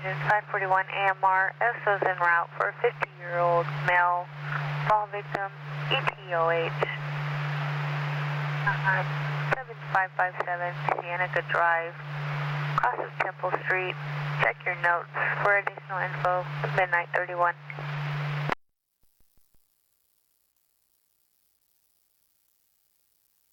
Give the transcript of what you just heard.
engine 541 AMR, SO's en route for a 50-year-old male fall victim, ETOH 7557 Cienega Drive, cross of Temple Street. Check your notes for additional info. Midnight 31.